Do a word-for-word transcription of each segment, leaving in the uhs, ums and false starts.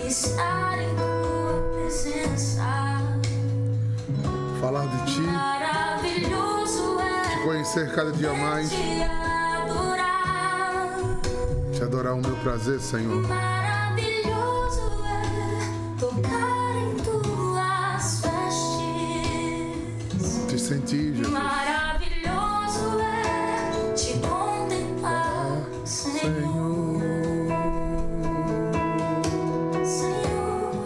estar em tua presença. Falar de ti, Maravilhoso é te conhecer cada dia mais, te adorar. te adorar o meu prazer, Senhor. Maravilhoso é tocar em tuas vestes. Te sentir, Jesus. Maravilhoso é te contemplar, Senhor. Senhor,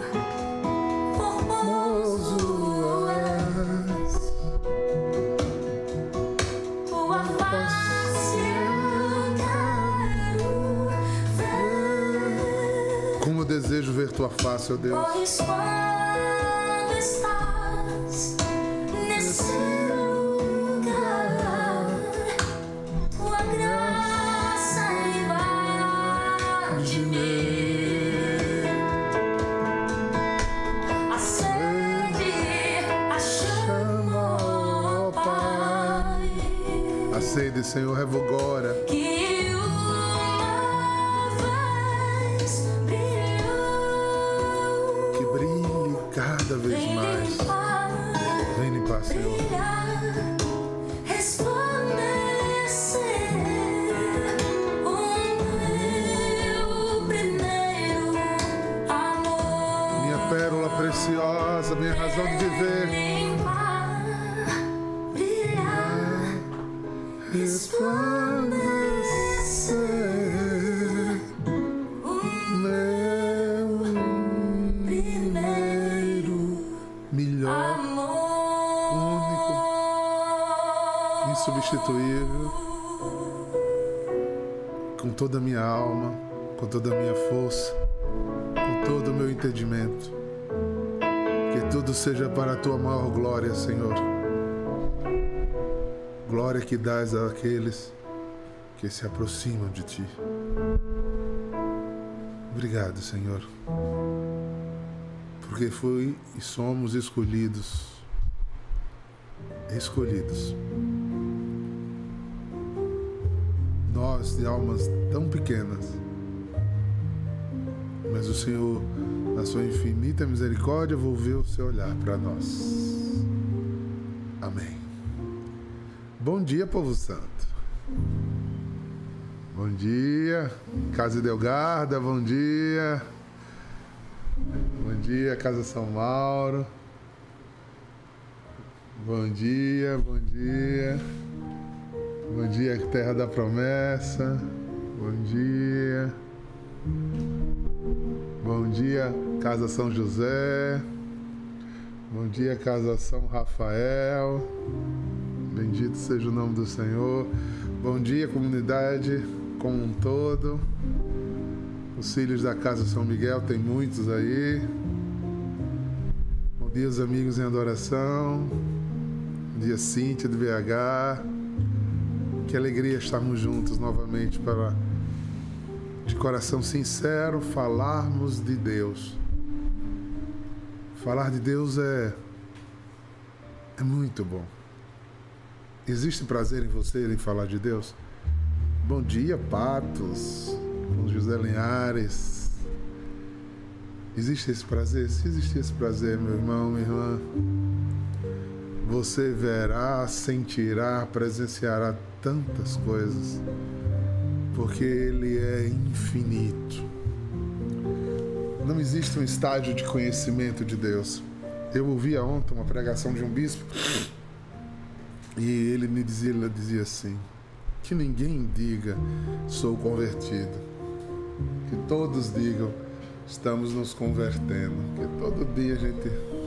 formoso és. Tua face eu quero ver. Como eu desejo ver tua face, ó Deus. Pois quando estás nesse lugar, tua graça invade-me. Acende a chama, ó Pai, Acende, Senhor, revogora. que uma vez brilhou. Que brilhe cada vez Vem mais. limpar, Vem limpar, Senhor. brilhar, resplandecer o meu primeiro amor. Minha pérola preciosa, minha razão de viver. Limpar, brilhar, Resplandecer o meu primeiro melhor, amor. insubstituível, com toda a minha alma, com toda a minha força, com todo o meu entendimento. Que tudo seja para a tua maior glória, Senhor. Glória que dás àqueles que se aproximam de ti. Obrigado, Senhor, porque fui e somos escolhidos, escolhidos. Nós de almas tão pequenas, mas o Senhor, na sua infinita misericórdia, volveu o seu olhar para nós. Amém. Bom dia, povo santo. Bom dia, Casa Delgarda, bom dia. Bom dia, Casa São Mauro. Bom dia, bom dia. Bom dia, Terra da Promessa. Bom dia. Bom dia, Casa São José. Bom dia, Casa São Rafael. Bendito seja o nome do Senhor. Bom dia, comunidade como um todo. Os filhos da Casa São Miguel, tem muitos aí. Bom dia, os amigos em adoração. Bom dia, Cíntia do B H. Que alegria estarmos juntos novamente para, de coração sincero, falarmos de Deus. Falar de Deus é, é muito bom. Existe prazer em você em falar de Deus? Bom dia, Patos, com José Linhares. Existe esse prazer? Se existe esse prazer, meu irmão, minha irmã, você verá, sentirá, presenciará tantas coisas, porque Ele é infinito. Não existe um estágio de conhecimento de Deus. Eu ouvi ontem uma pregação de um bispo e ele me dizia, ele dizia assim: que ninguém diga sou convertido, que todos digam estamos nos convertendo, que todo dia a gente...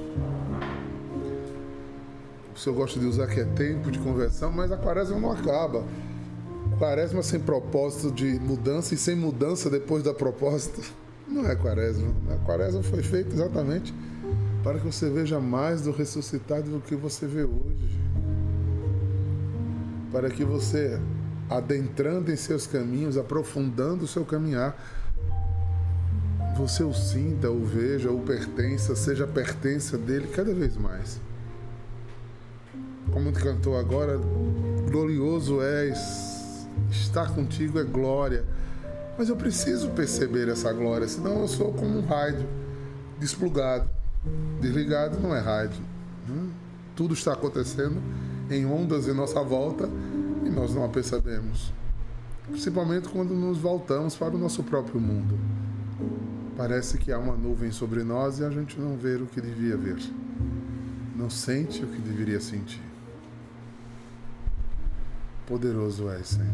O senhor gosta de usar que é tempo de conversão, mas a quaresma não acaba. Quaresma sem propósito de mudança e sem mudança depois da proposta não é quaresma. A quaresma foi feita exatamente para que você veja mais do ressuscitado do que você vê hoje. Para que você, adentrando em seus caminhos, aprofundando o seu caminhar, você o sinta, o veja, o pertença, seja pertença dele cada vez mais. Como cantou agora, glorioso és, estar contigo é glória. Mas eu preciso perceber essa glória, senão eu sou como um raio. desplugado. Desligado não é rádio. Né? Tudo está acontecendo em ondas em nossa volta e nós não a percebemos. Principalmente quando nos voltamos para o nosso próprio mundo. Parece que há uma nuvem sobre nós e a gente não vê o que devia ver. Não sente o que deveria sentir. Poderoso és, Senhor.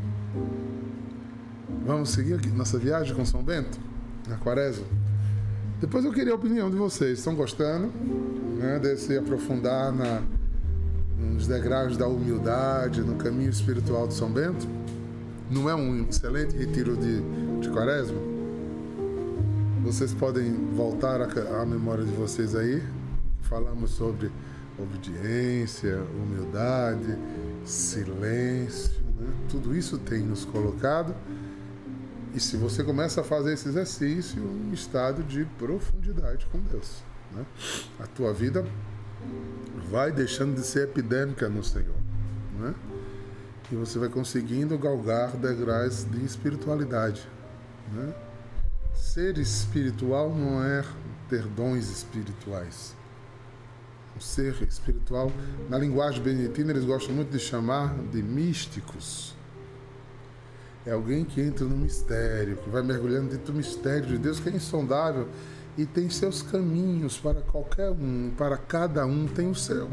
Vamos seguir aqui nossa viagem com São Bento, na Quaresma? Depois eu queria a opinião de vocês. Estão gostando, né, desse aprofundar na, nos degraus da humildade, no caminho espiritual de São Bento? Não é um excelente retiro de, de Quaresma? Vocês podem voltar à memória de vocês aí. Falamos sobre obediência, humildade, silêncio, né? Tudo isso tem nos colocado. E se você começa a fazer esse exercício, um estado de profundidade com Deus, né? A tua vida vai deixando de ser epidêmica no Senhor, né? E você vai conseguindo galgar degraus de espiritualidade, né? Ser espiritual não é ter dons espirituais. O ser espiritual, na linguagem beneditina, eles gostam muito de chamar de místicos. É alguém que entra no mistério, que vai mergulhando dentro do mistério de Deus, que é insondável e tem seus caminhos para qualquer um, para cada um tem o seu.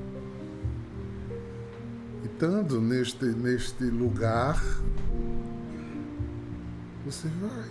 E estando neste, neste lugar, você vai.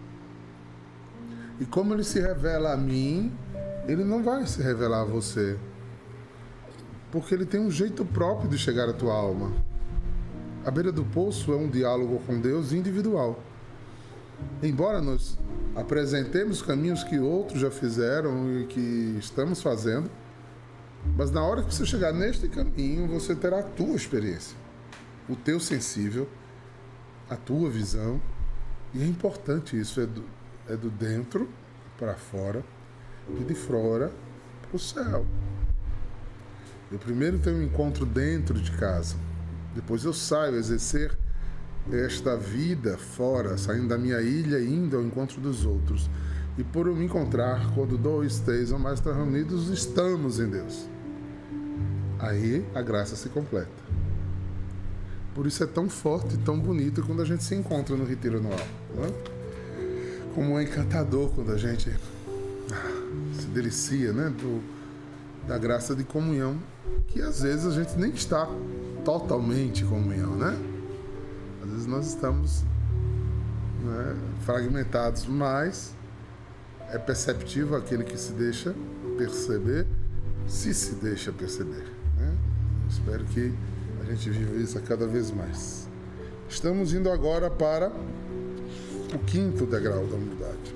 E como ele se revela a mim, ele não vai se revelar a você. Porque ele tem um jeito próprio de chegar à tua alma. A beira do poço é um diálogo com Deus individual. Embora nós apresentemos caminhos que outros já fizeram e que estamos fazendo, mas na hora que você chegar neste caminho, você terá a tua experiência, o teu sensível, a tua visão. E é importante isso, é do, é do dentro para fora e de fora para o céu. Eu primeiro tenho um encontro dentro de casa. Depois eu saio a exercer esta vida fora, saindo da minha ilha e indo ao encontro dos outros. E por eu me encontrar, quando dois, três ou mais estão reunidos, estamos em Deus. Aí a graça se completa. Por isso é tão forte e tão bonito quando a gente se encontra no retiro anual, né? Como é encantador quando a gente se delicia, né, do, da graça de comunhão, que às vezes a gente nem está totalmente em comunhão, né? Às vezes nós estamos, né, fragmentados, mas é perceptível aquele que se deixa perceber, se se deixa perceber, né? Espero que a gente viva isso a cada vez mais. Estamos indo agora para o quinto degrau da humildade.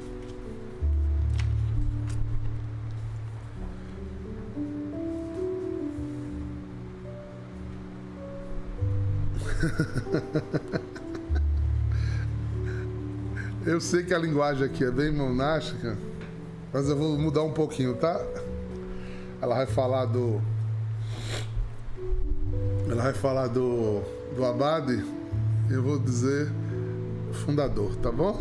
Eu sei que a linguagem aqui é bem monástica, mas eu vou mudar um pouquinho, tá? Ela vai falar do... Ela vai falar do, do abade, eu vou dizer fundador, tá bom?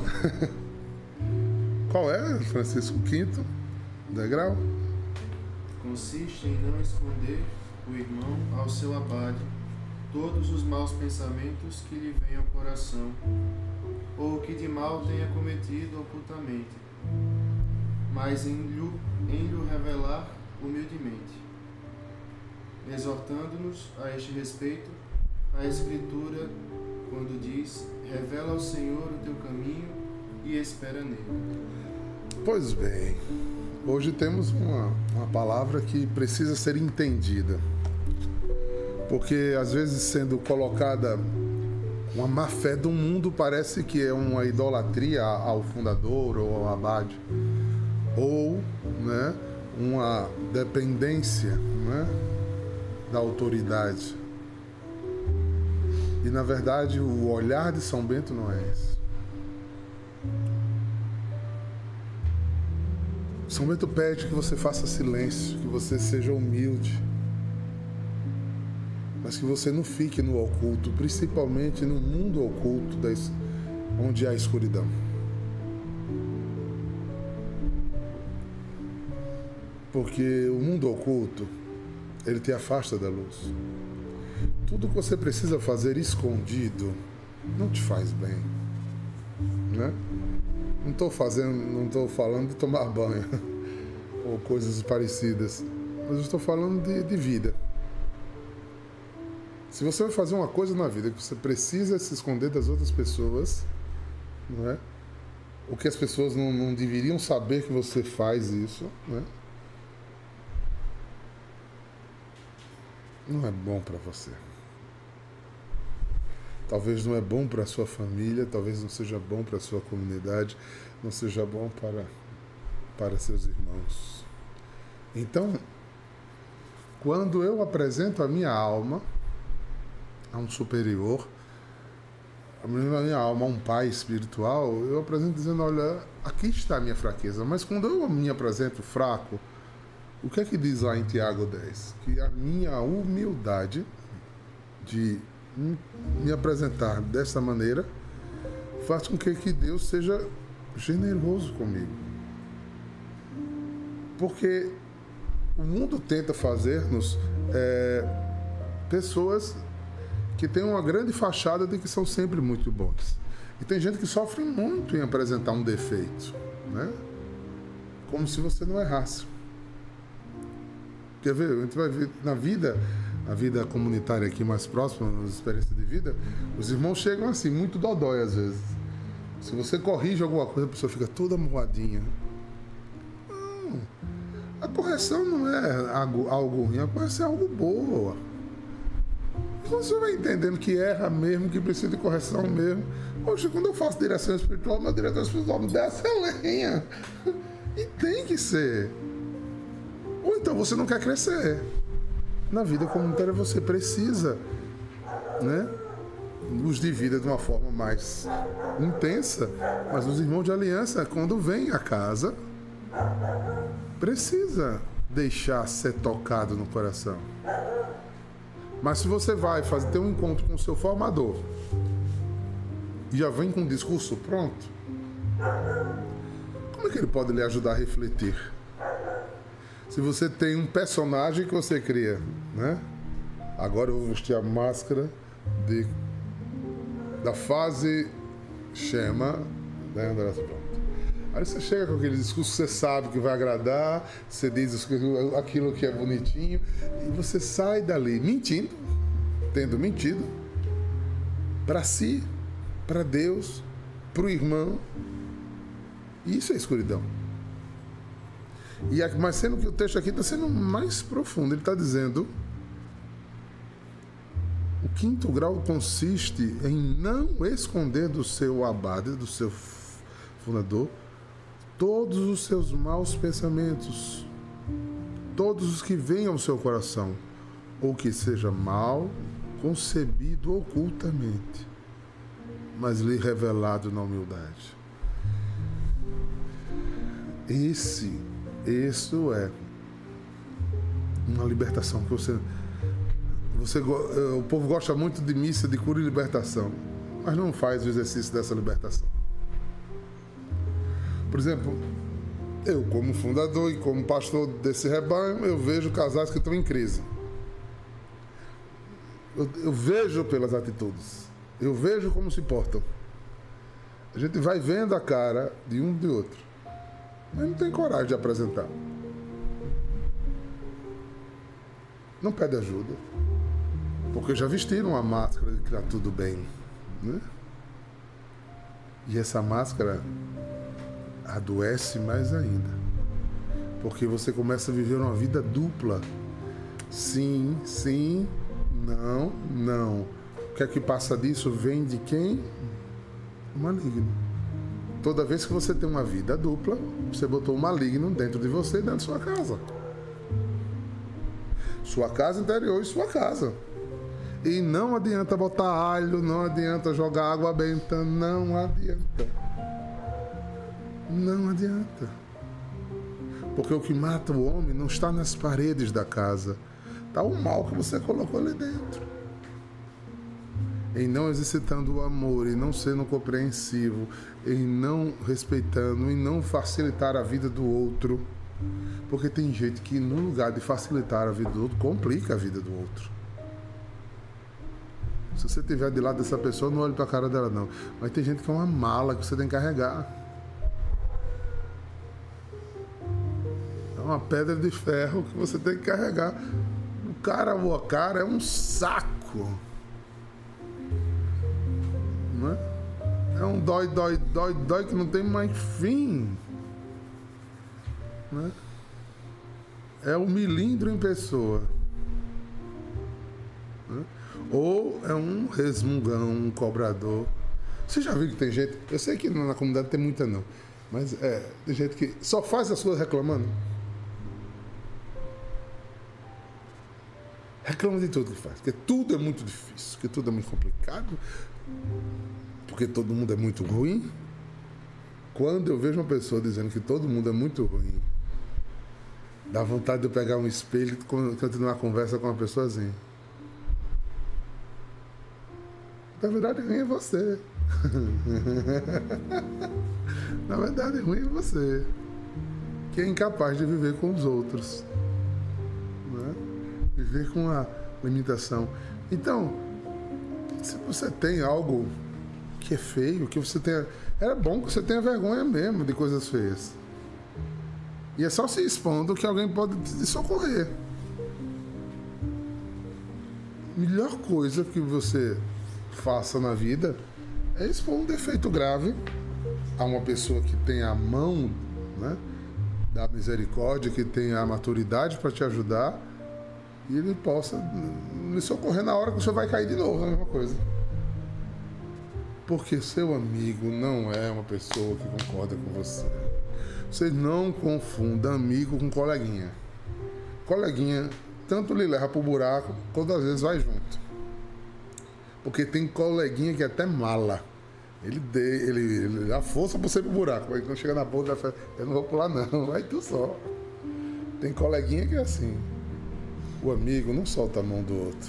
Qual é, Francisco? Quinto degrau? Consiste em não esconder o irmão ao seu abade todos os maus pensamentos que lhe vêm ao coração, ou que de mal tenha cometido ocultamente, mas em lhe, em lhe revelar humildemente, exortando-nos a este respeito a Escritura, quando diz: revela ao Senhor o teu caminho e espera nele. Pois bem, hoje temos uma, uma palavra que precisa ser entendida, porque às vezes sendo colocada uma má fé do mundo, parece que é uma idolatria ao fundador ou ao abade, ou, né, uma dependência, né, da autoridade. E na verdade o olhar de São Bento não é esse. São Bento pede que você faça silêncio, que você seja humilde, mas que você não fique no oculto, principalmente no mundo oculto onde há escuridão. Porque o mundo oculto, ele te afasta da luz. Tudo que você precisa fazer escondido não te faz bem, né? Não estou fazendo, não estou falando de tomar banho ou coisas parecidas, mas eu estou falando de, de vida. Se você vai fazer uma coisa na vida que você precisa se esconder das outras pessoas, não é? O que as pessoas não, não deveriam saber que você faz isso, né? Não é bom para você. Talvez não é bom para a sua família, talvez não seja bom para a sua comunidade, não seja bom para, para seus irmãos. Então, quando eu apresento a minha alma a um superior, a minha alma a um pai espiritual, eu apresento dizendo, olha, aqui está a minha fraqueza. Mas quando eu me apresento fraco, o que é que diz lá em Tiago dez? Que a minha humildade de me apresentar dessa maneira faz com que, que Deus seja generoso comigo. Porque o mundo tenta fazer-nos é, pessoas que têm uma grande fachada de que são sempre muito bons. E tem gente que sofre muito em apresentar um defeito, né? Como se você não errasse. Quer ver? A gente vai ver na vida, a vida comunitária aqui mais próxima, nas experiências de vida, os irmãos chegam assim, muito dodói às vezes. Se você corrige alguma coisa, a pessoa fica toda moadinha. Não. A correção não é algo, algo ruim, a correção é algo boa. E você vai entendendo que erra mesmo, que precisa de correção mesmo. Poxa, quando eu faço direção espiritual, meu diretor espiritual me dá essa lenha. E tem que ser. Ou então você não quer crescer. Na vida comunitária você precisa, né, nos divida de uma forma mais intensa. Mas os irmãos de aliança, quando vêm à casa, precisa deixar ser tocado no coração. Mas se você vai fazer, ter um encontro com o seu formador e já vem com um discurso pronto, como é que ele pode lhe ajudar a refletir? Se você tem um personagem que você cria, né? Agora eu vou vestir a máscara de, da fase Shema, né, André? Pronto. Aí você chega com aquele discurso que você sabe que vai agradar, você diz aquilo que é bonitinho, e você sai dali mentindo, tendo mentido, para si, para Deus, para o irmão. E isso é escuridão. E, mas sendo que o texto aqui está sendo mais profundo, ele está dizendo: o quinto grau consiste em não esconder do seu abade, do seu fundador, todos os seus maus pensamentos, todos os que venham ao seu coração, ou que seja mal concebido ocultamente, mas lhe revelado na humildade. Esse, isso é uma libertação que você, você, o povo gosta muito de missa de cura e libertação, mas não faz o exercício dessa libertação. Por exemplo, eu como fundador e como pastor desse rebanho, eu vejo casais que estão em crise. Eu, eu vejo pelas atitudes, eu vejo como se portam. A gente vai vendo a cara de um e de outro, mas não tem coragem de apresentar. Não pede ajuda, porque já vestiram a máscara de que está tudo bem, né? E essa máscara adoece mais ainda, porque você começa a viver uma vida dupla. Sim, sim, não, não. O que é que passa disso? Vem de quem? O maligno. Toda vez que você tem uma vida dupla, você botou o maligno dentro de você e dentro da sua casa. Sua casa interior e sua casa. E não adianta botar alho, não adianta jogar água benta, não adianta. Não adianta. Porque o que mata o homem não está nas paredes da casa. Está o mal que você colocou ali dentro. Em não exercitando o amor, em não sendo compreensivo, em não respeitando, em não facilitar a vida do outro, Porque tem gente que, no lugar de facilitar a vida do outro, complica a vida do outro. Se você estiver de lado dessa pessoa, não olhe para a cara dela, não. Mas tem gente que é uma mala que você tem que carregar. É uma pedra de ferro que você tem que carregar. O cara ou a cara é um saco. Não é? É um dói, dói, dói, dói que não tem mais fim. Não é? É um milindro em pessoa. Não é? Ou é um resmungão, um cobrador. Você já viu que tem gente... Eu sei que na comunidade tem muita não. Mas é, tem gente que só faz as coisas reclamando. Reclama de tudo que faz. Porque tudo é muito difícil. Porque tudo é muito complicado. Porque todo mundo é muito ruim. Quando eu vejo uma pessoa dizendo que todo mundo é muito ruim, dá vontade de eu pegar um espelho e continuar a conversa com uma pessoa assim. Na verdade, ruim é você. Na verdade, ruim é você. Que é incapaz de viver com os outros. Né? Viver com a limitação. Então, se você tem algo que é feio, que você tenha... Era bom que você tenha vergonha mesmo de coisas feias. E é só se expondo que alguém pode te socorrer. Melhor coisa que você faça na vida é expor um defeito grave a uma pessoa que tem a mão, né, da misericórdia, que tem a maturidade para te ajudar, e ele possa lhe socorrer na hora que você vai cair de novo, a mesma coisa. Porque seu amigo não é uma pessoa que concorda com você. Você não confunda amigo com coleguinha. Coleguinha tanto lhe leva pro buraco, quanto às vezes vai junto. Porque tem coleguinha que é até mala. Ele, dê, ele, ele dá força pra você ir pro buraco. Mas quando chega na ponta, ele fala, eu não vou pular não, vai tu só. Tem coleguinha que é assim. O amigo não solta a mão do outro.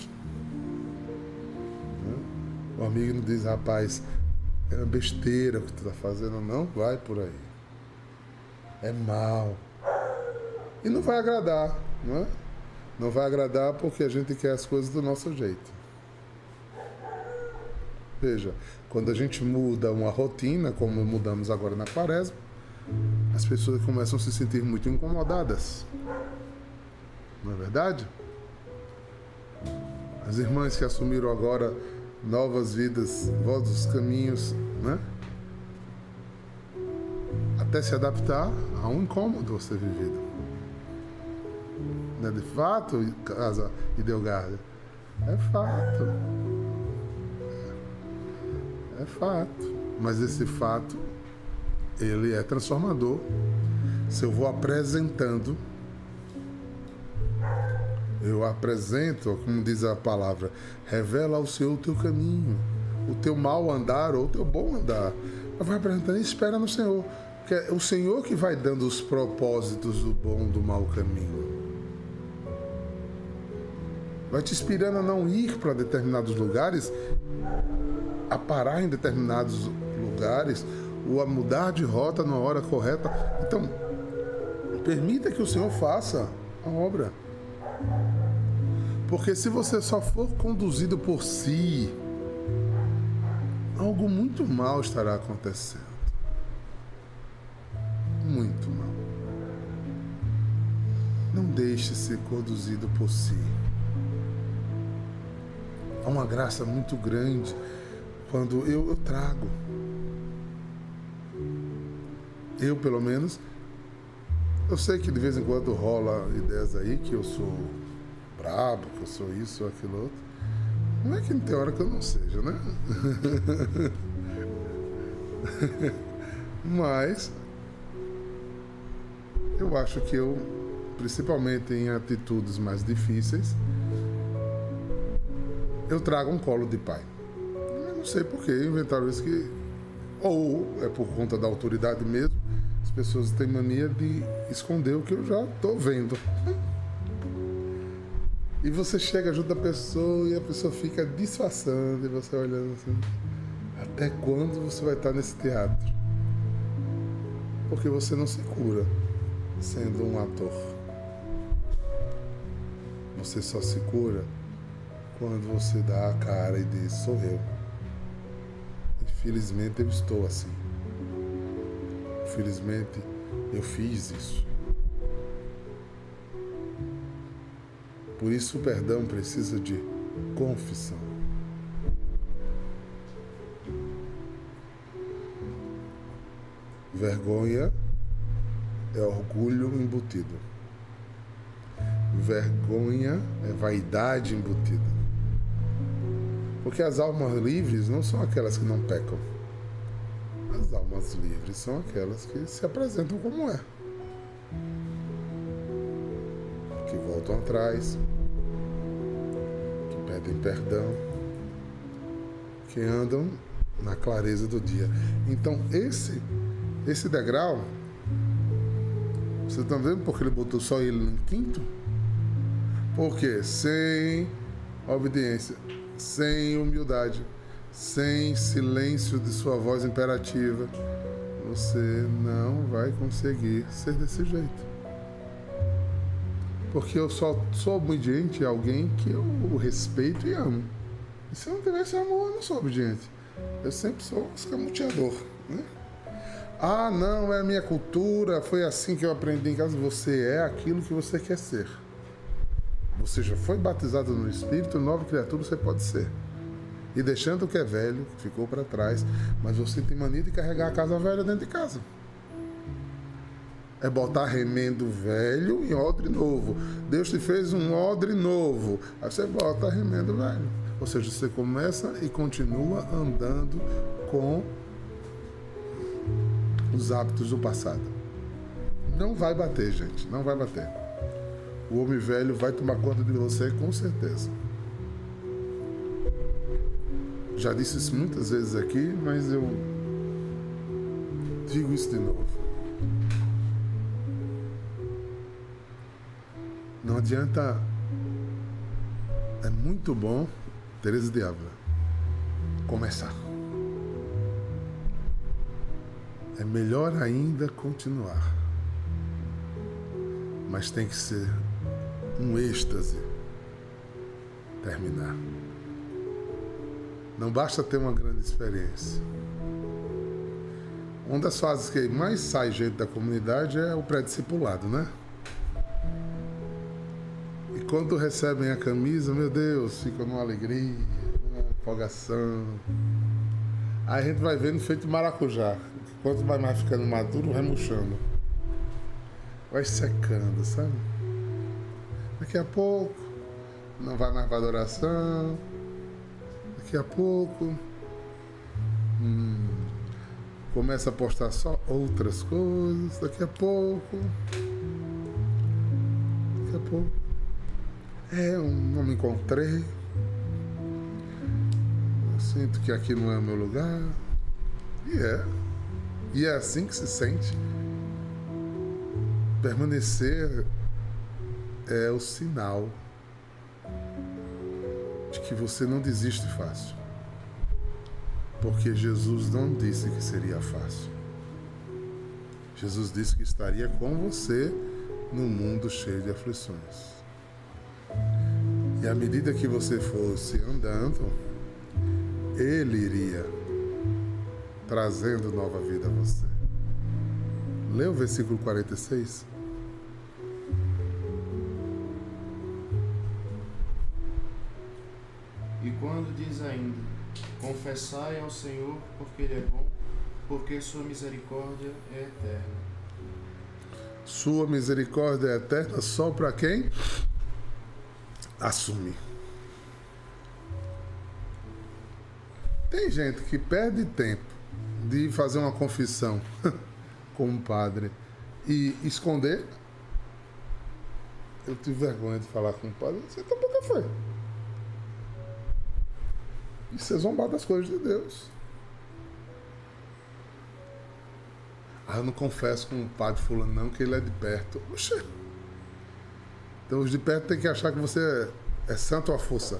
O amigo não diz, rapaz, é uma besteira o que tu tá fazendo, não vai por aí. É mal. E não vai agradar, não é? Não vai agradar porque a gente quer as coisas do nosso jeito. Veja, quando a gente muda uma rotina, como mudamos agora na Quaresma, as pessoas começam a se sentir muito incomodadas. Não é verdade? As irmãs que assumiram agora novas vidas, novos caminhos, né? Até se adaptar a um incômodo a ser vivido. Não é de fato, Casa Idelgarda? É fato. É fato. Mas esse fato, ele é transformador. Se eu vou apresentando, eu apresento, como diz a palavra, revela ao Senhor o teu caminho, o teu mau andar ou o teu bom andar. Eu vou apresentando e espera no Senhor. Porque é o Senhor que vai dando os propósitos do bom e do mau caminho. Vai te inspirando a não ir para determinados lugares, a parar em determinados lugares, ou a mudar de rota na hora correta. Então, permita que o Senhor faça a obra. Porque se você só for conduzido por si, algo muito mal estará acontecendo. Muito mal. Não deixe ser conduzido por si. Há uma graça muito grande quando eu, eu trago. Eu, pelo menos, eu sei que de vez em quando rola ideias aí que eu sou brabo, que eu sou isso ou aquilo outro. Não é que não tem hora que eu não seja, né? Mas eu acho que eu, principalmente em atitudes mais difíceis, eu trago um colo de pai. Eu não sei por que inventaram isso, que ou é por conta da autoridade mesmo. As pessoas têm mania de esconder o que eu já estou vendo. E você chega junto da pessoa e a pessoa fica disfarçando e você olhando assim. Até quando você vai estar nesse teatro? Porque você não se cura. sendo um ator. Você só se cura quando você dá a cara e diz, sou eu. Infelizmente eu estou assim. Infelizmente eu fiz isso. Por isso o perdão precisa de confissão. Vergonha é orgulho embutido. Vergonha é vaidade embutida. Porque as almas livres não são aquelas que não pecam. As almas livres são aquelas que se apresentam como é. Que voltam atrás, que pedem perdão, que andam na clareza do dia. Então esse, esse degrau, vocês estão vendo porque ele botou só ele em quinto? Porque sem obediência, sem humildade, sem silêncio de sua voz imperativa, você não vai conseguir ser desse jeito. Porque eu só sou obediente a alguém que eu respeito e amo. E se eu não tivesse amor, eu não sou obediente. Eu sempre sou escamoteador, né? Ah, não, é a minha cultura, foi assim que eu aprendi em casa. Você é aquilo que você quer ser. Você já foi batizado no Espírito, nova criatura você pode ser. E deixando o que é velho, que ficou para trás, mas você tem mania de carregar a casa velha dentro de casa. É botar remendo velho em odre novo. Deus te fez um odre novo. Aí você bota remendo velho. Ou seja, você começa e continua andando com os hábitos do passado. Não vai bater, gente. Não vai bater. O homem velho vai tomar conta de você com certeza. Já disse isso muitas vezes aqui, mas eu digo isso de novo. Não adianta. É muito bom, Teresa de Ávila, começar. É melhor ainda continuar. Mas tem que ser um êxtase terminar. Não basta ter uma grande experiência. Uma das fases que mais sai gente da comunidade é o pré-discipulado, né? E quando recebem a camisa, meu Deus, fica numa alegria, uma empolgação. Aí a gente vai vendo feito maracujá. Quanto vai mais ficando maduro, vai murchando. Vai secando, sabe? Daqui a pouco não vai mais para adoração. Daqui a pouco hum, começa a postar só outras coisas. Daqui a pouco Daqui a pouco É, eu não me encontrei. Eu sinto que aqui não é o meu lugar. E é E é assim que se sente. Permanecer é o sinal de que você não desiste fácil. Porque Jesus não disse que seria fácil. Jesus disse que estaria com você no mundo cheio de aflições. E à medida que você fosse andando, Ele iria trazendo nova vida a você. Lê o versículo quarenta e seis. E quando diz ainda, confessai ao Senhor, porque Ele é bom, porque sua misericórdia é eterna. Sua misericórdia é eterna só para quem assume. Tem gente que perde tempo de fazer uma confissão com um padre e esconder. Eu tive vergonha de falar com o padre. Você tá por que foi? Isso é zombar das coisas de Deus. Ah, eu não confesso com o padre fulano não, que ele é de perto. Oxê. Então os de perto tem que achar que você é santo à força.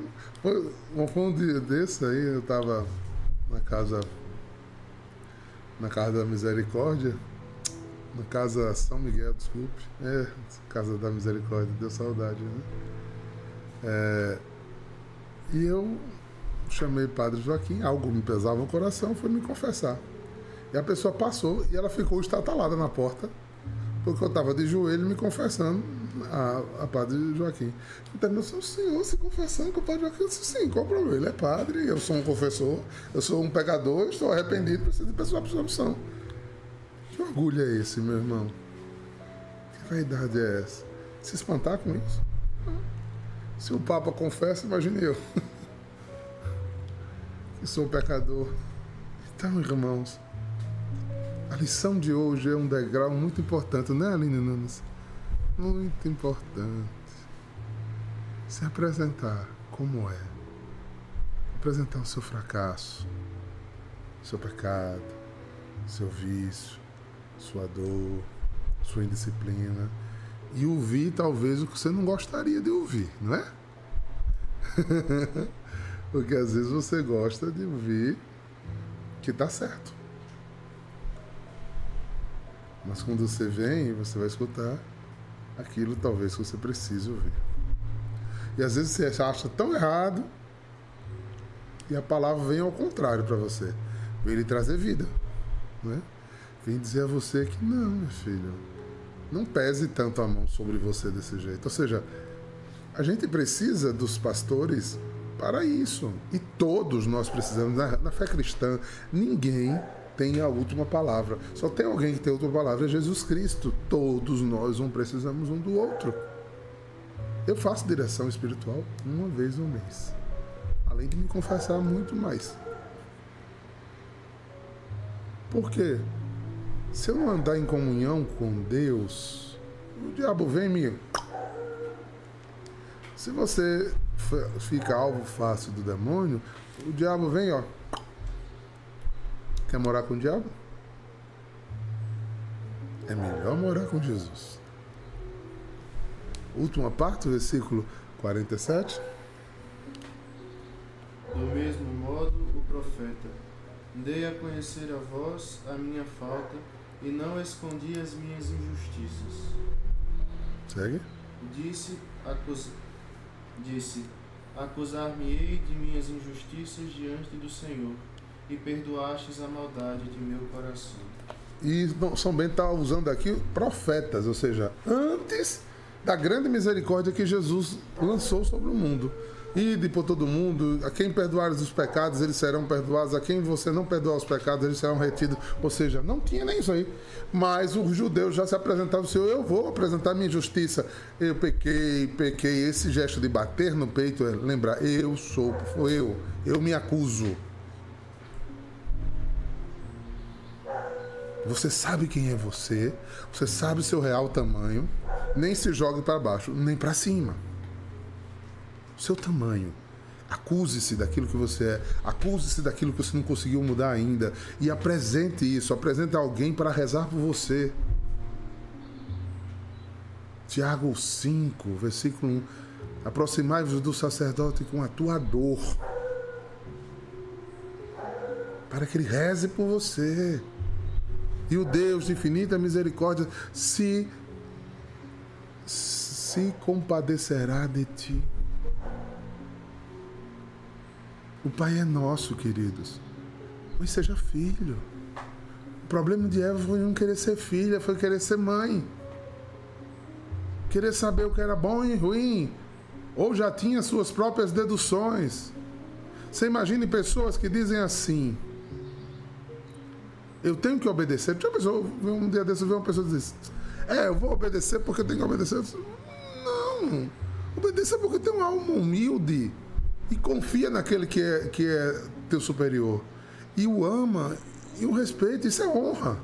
Foi, foi um dia desse aí, eu tava na casa na Casa da Misericórdia, na Casa São Miguel, desculpe, é, Casa da Misericórdia, deu saudade, né? É, e eu chamei o Padre Joaquim, algo me pesava no coração, foi me confessar. E a pessoa passou e ela ficou estatalada na porta, porque eu estava de joelho me confessando a, a Padre Joaquim. Então, eu sou o senhor se confessando com o Padre Joaquim. Eu disse, sim, qual o problema? Ele é padre, eu sou um confessor, eu sou um pecador, estou arrependido, preciso de pessoa absolução. Que orgulho é esse, meu irmão? Que vaidade é essa? Se espantar com isso? Se o Papa confessa, imagine eu. Que sou pecador. Então, irmãos, a lição de hoje é um degrau muito importante, né, Aline Nunes? Muito importante. Se apresentar como é. Apresentar o seu fracasso, seu pecado, seu vício, sua dor, sua indisciplina. E ouvir talvez o que você não gostaria de ouvir, não é? Porque às vezes você gosta de ouvir que está certo. Mas quando você vem, você vai escutar aquilo talvez que você precise ouvir. E às vezes você acha tão errado e a palavra vem ao contrário para você. Vem lhe trazer vida, né? Vem dizer a você que não, meu filho, não pese tanto a mão sobre você desse jeito. Ou seja, a gente precisa dos pastores para isso. E todos nós precisamos. Na, na fé cristã, ninguém tem a última palavra. Só tem alguém que tem a última palavra, é Jesus Cristo. Todos nós um precisamos um do outro. Eu faço direção espiritual uma vez no mês. Além de me confessar muito mais. Por quê? Se eu não andar em comunhão com Deus, o diabo vem e me... Se você fica alvo fácil do demônio, o diabo vem, ó. Quer morar com o diabo? É melhor morar com Jesus. Última parte, versículo quarenta e sete. Do mesmo modo, o profeta: dei a conhecer a vós a minha falta e não escondi as minhas injustiças. Segue. Disse, acus... Disse acusar-me-ei de minhas injustiças diante do Senhor, e perdoastes a maldade de meu coração. E São Bento está usando aqui profetas, ou seja, antes da grande misericórdia que Jesus lançou sobre o mundo. Ide por todo mundo, a quem perdoares os pecados, eles serão perdoados, a quem você não perdoar os pecados, eles serão retidos. Ou seja, não tinha nem isso aí. Mas os judeus já se apresentavam, o Senhor, eu vou apresentar minha justiça. Eu pequei, pequei. Esse gesto de bater no peito é lembrar, eu sou, eu, eu me acuso. Você sabe quem é você, você sabe o seu real tamanho, nem se jogue para baixo, nem para cima. O seu tamanho. Acuse-se daquilo que você é, acuse-se daquilo que você não conseguiu mudar ainda e apresente isso, apresente alguém para rezar por você. Tiago cinco, versículo um. Aproximai-vos do sacerdote com a tua dor, para que ele reze por você. E o Deus de infinita misericórdia se, se compadecerá de ti. O Pai é nosso, queridos. Mas seja filho. O problema de Eva foi não querer ser filha, foi querer ser mãe. Querer saber o que era bom e ruim. Ou já tinha suas próprias deduções. Você imagine pessoas que dizem assim: eu tenho que obedecer. Tinha uma pessoa, um dia desse eu vi uma pessoa dizer: é, eu vou obedecer porque eu tenho que obedecer. Eu disse, não, obedecer porque tem uma alma humilde e confia naquele que é, que é teu superior. E o ama e o respeita, isso é honra.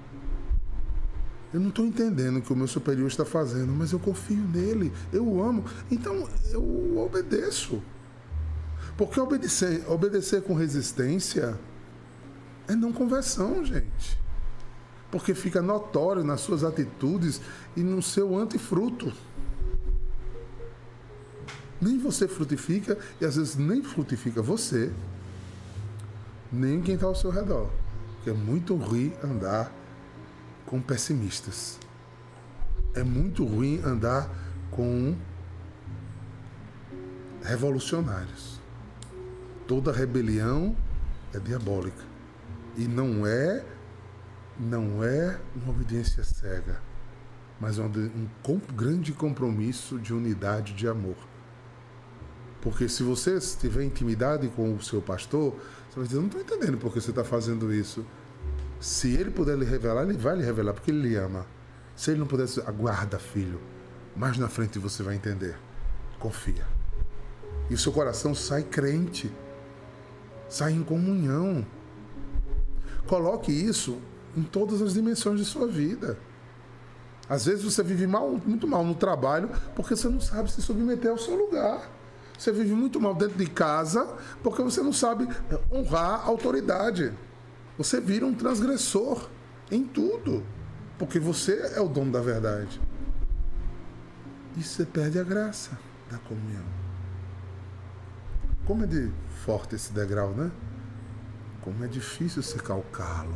Eu não estou entendendo o que o meu superior está fazendo, mas eu confio nele, eu o amo, então eu obedeço. Porque obedecer, obedecer com resistência é não conversão, gente. Porque fica notório nas suas atitudes e no seu antifruto. Nem você frutifica, e às vezes nem frutifica você, nem quem está ao seu redor. Porque é muito ruim andar com pessimistas. É muito ruim andar com revolucionários. Toda rebelião é diabólica. E não é, não é uma obediência cega, mas um, um com, grande compromisso de unidade, de amor. Porque se você tiver intimidade com o seu pastor, você vai dizer, eu não estou entendendo por que você está fazendo isso. Se ele puder lhe revelar, ele vai lhe revelar, porque ele lhe ama. Se ele não puder, aguarda, filho. Mais na frente você vai entender. Confia. E o seu coração sai crente. Sai em comunhão. Coloque isso em todas as dimensões de sua vida. Às vezes você vive mal, muito mal no trabalho porque você não sabe se submeter ao seu lugar. Você vive muito mal dentro de casa porque você não sabe honrar a autoridade. Você vira um transgressor em tudo, porque você é o dono da verdade. E você perde a graça da comunhão. Como é de forte esse degrau, né? Como é difícil se calcá-lo.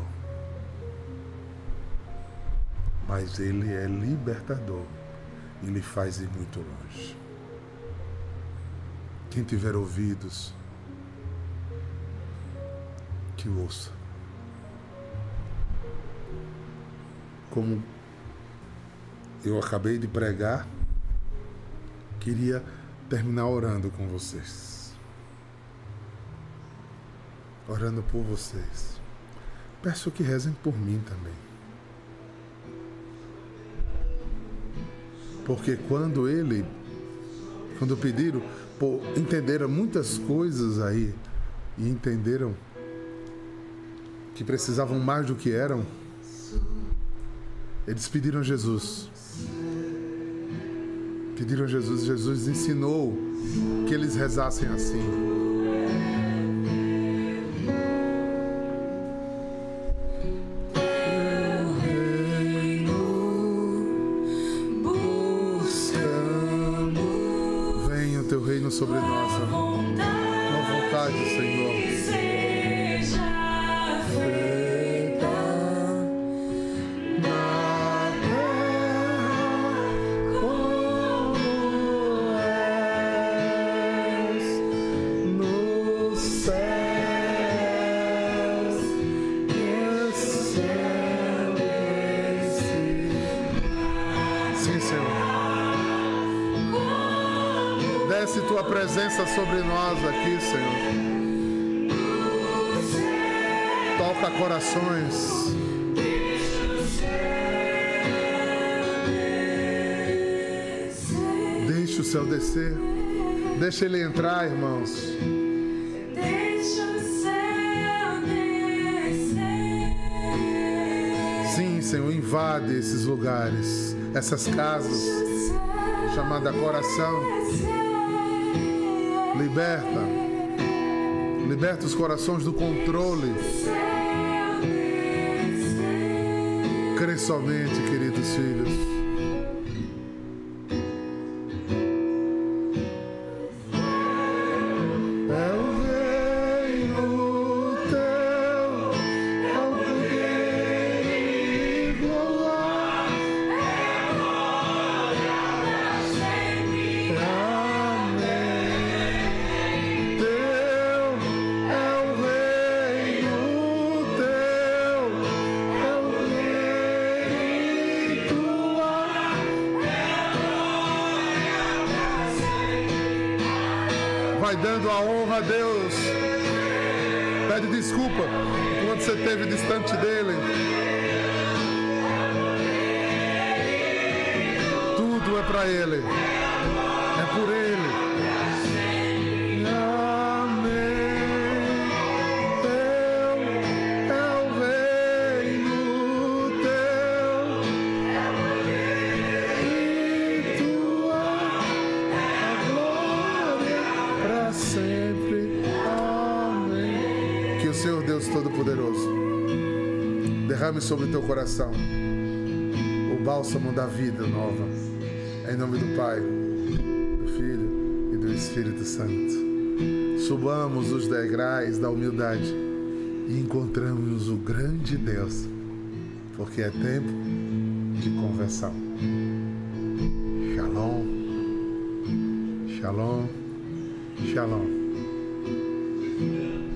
Mas ele é libertador. Ele faz ir muito longe. Quem tiver ouvidos, que ouça. Como eu acabei de pregar, queria terminar orando com vocês. Orando por vocês. Peço que rezem por mim também. Porque quando ele, quando pediram, pô, entenderam muitas coisas aí e entenderam que precisavam mais do que eram, eles pediram a Jesus. Pediram a Jesus, Jesus ensinou que eles rezassem assim. Sobre nós, tua vontade, Senhor, seja feita na terra como és nos céus, no céu esse. Sim, Senhor. Desce tua presença sobre nós aqui, Senhor. Toca corações. Deixa o céu descer. Deixa ele entrar, irmãos. Deixa o céu descer. Sim, Senhor, invade esses lugares, essas casas, chamada coração. Liberta, liberta os corações do controle. Crê somente, queridos filhos. É o reino teu, é o poder e glória, é glória para sempre. Vai dando a honra a Deus. Pede desculpa quando você esteve distante dele. Tudo é para ele. É por ele. Senhor Deus Todo-Poderoso, derrame sobre o teu coração o bálsamo da vida nova, em nome do Pai, do Filho e do Espírito Santo. Subamos os degraus da humildade e encontramos o grande Deus, porque é tempo de conversão. Shalom, shalom, shalom.